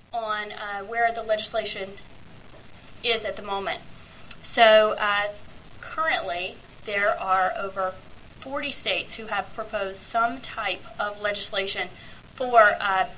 on where the legislation is at the moment. So currently, there are over 40 states who have proposed some type of legislation for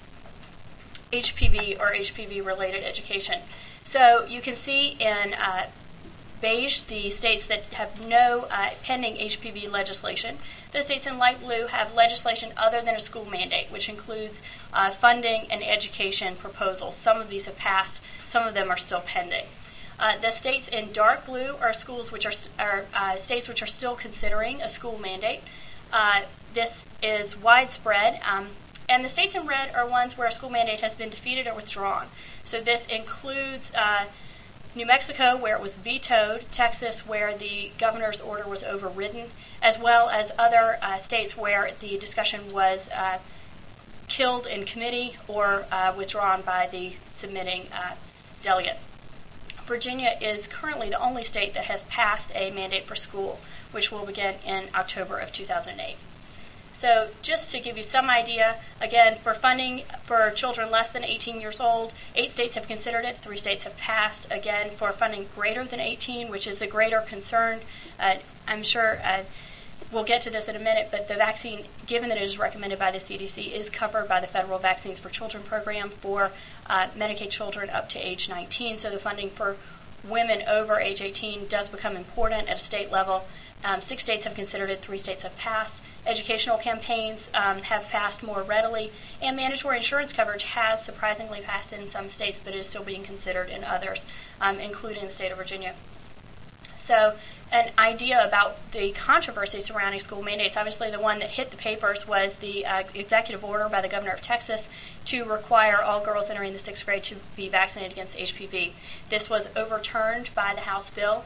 HPV or HPV-related education. So you can see in beige the states that have no pending HPV legislation. The states in light blue have legislation other than a school mandate, which includes funding and education proposals. Some of these have passed, some of them are still pending. The states in dark blue are schools which are states which are still considering a school mandate. This is widespread, and the states in red are ones where a school mandate has been defeated or withdrawn. So this includes New Mexico, where it was vetoed, Texas, where the governor's order was overridden, as well as other states where the discussion was killed in committee or withdrawn by the submitting delegate. Virginia is currently the only state that has passed a mandate for school, which will begin in October of 2008. So just to give you some idea, again, for funding for children less than 18 years old, 8 states have considered it, 3 states have passed. Again, for funding greater than 18, which is the greater concern, I'm sure we'll get to this in a minute, but the vaccine, given that it is recommended by the CDC, is covered by the Federal Vaccines for Children program for Medicaid children up to age 19. So the funding for women over age 18 does become important at a state level. 6 states have considered it, 3 states have passed. Educational campaigns have passed more readily, and mandatory insurance coverage has surprisingly passed in some states, but is still being considered in others, including the state of Virginia. So an idea about the controversy surrounding school mandates, obviously the one that hit the papers was the executive order by the governor of Texas to require all girls entering the 6th grade to be vaccinated against HPV. This was overturned by the House bill,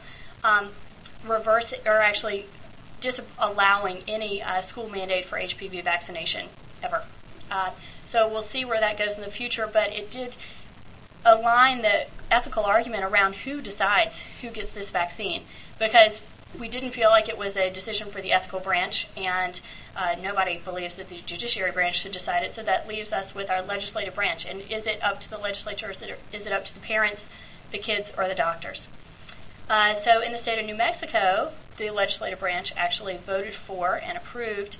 disallowing any school mandate for HPV vaccination ever. So we'll see where that goes in the future, but it did align the ethical argument around who decides who gets this vaccine, because we didn't feel like it was a decision for the ethical branch, and nobody believes that the judiciary branch should decide it, so that leaves us with our legislative branch. And is it up to the legislature, is it up to the parents, the kids, or the doctors? So in the state of New Mexico, the legislative branch actually voted for and approved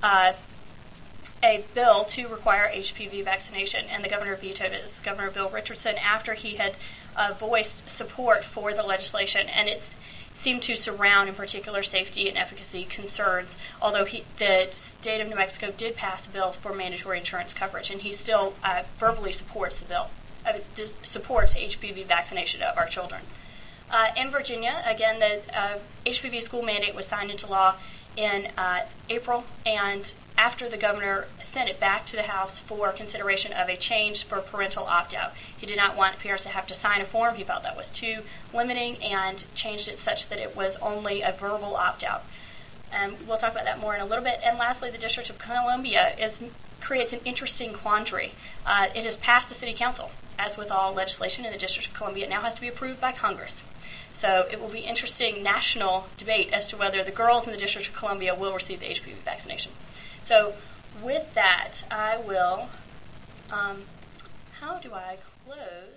a bill to require HPV vaccination, and the governor vetoed it. It's Governor Bill Richardson, after he had voiced support for the legislation, and it seemed to surround, in particular, safety and efficacy concerns, although the state of New Mexico did pass a bill for mandatory insurance coverage, and he still verbally supports the bill, supports HPV vaccination of our children. In Virginia, again, the HPV school mandate was signed into law in April, and after the governor sent it back to the House for consideration of a change for parental opt-out. He did not want parents to have to sign a form. He felt that was too limiting, and changed it such that it was only a verbal opt-out. We'll talk about that more in a little bit. And lastly, the District of Columbia creates an interesting quandary. It has passed the City Council. As with all legislation in the District of Columbia, it now has to be approved by Congress. So it will be interesting national debate as to whether the girls in the District of Columbia will receive the HPV vaccination. So with that, I will, how do I close?